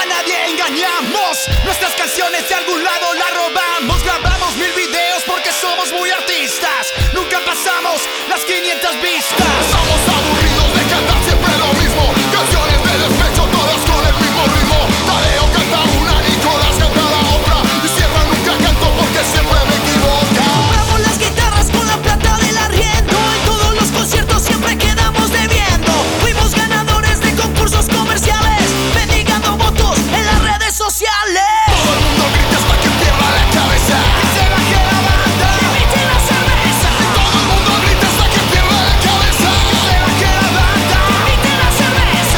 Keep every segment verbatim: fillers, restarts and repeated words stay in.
a nadie engañamos. Nuestras canciones de algún lado las robamos. Grabamos mil videos porque somos muy artistas. Nunca pasamos las quinientas vistas. Estamos aburridos de cantar siempre lo mismo. Canciones de despecho todas con el mismo ritmo. Tadeo canta una, Nicolás canta la otra. Y Sierra nunca cantó porque siempre me equivoco. Compramos las guitarras con la plata del arriendo. En todos los conciertos siempre quedamos debiendo. Fuimos ganadores de concursos comerciales, mendigando votos en las redes sociales. Todo el mundo grita hasta que pierda la cabeza. Que se baje la banda. Invite la cerveza. Todo el mundo grita hasta que pierda la cabeza. Que se baje la banda. Invite la cerveza.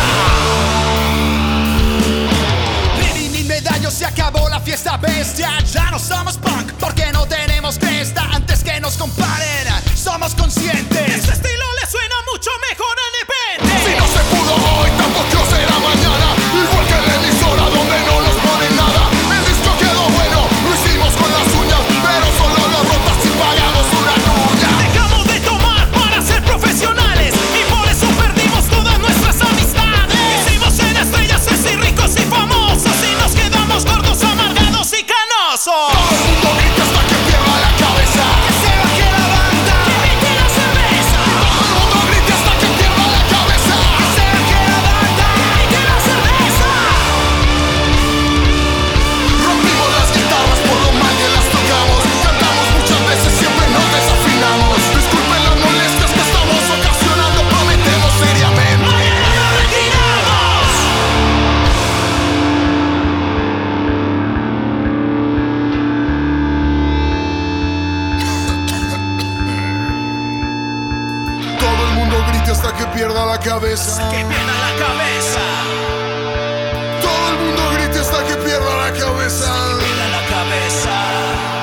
Ni ni medallo, se acabó la fiesta bestia. Ya no somos punk porque no tenemos cresta. Antes que nos comparen, somos conscientes. Este estilo le suena mucho mejor a Depende. Si no se pudo hoy, tampoco será mañana. Igual que la emisora donde no nos ponen nada. El disco quedó bueno, lo hicimos con las uñas, pero solo lo rotas si pagamos una cuña. Dejamos de tomar para ser profesionales y por eso perdimos todas nuestras amistades. Hicimos en estrellas así ricos y famosos y nos quedamos gordos, amargados y canosos. Todo el mundo grita hasta que pierda la cabeza. Que se baje la banda. Invite la cerveza. Todo el mundo grita hasta que pierda la cabeza. Que se baje la banda. Invite la cerveza. Rompimos las guitarras por lo mal que las tocamos. Cantamos muchas veces, siempre nos desafinamos. Disculpen las molestias que estamos ocasionando. Prometemos seriamente. Mañana nos retiramos. Todo el mundo grita hasta que pierda la cabeza. Que pierda la cabeza. Todo el mundo grita hasta que pierda la cabeza. Pierda la cabeza.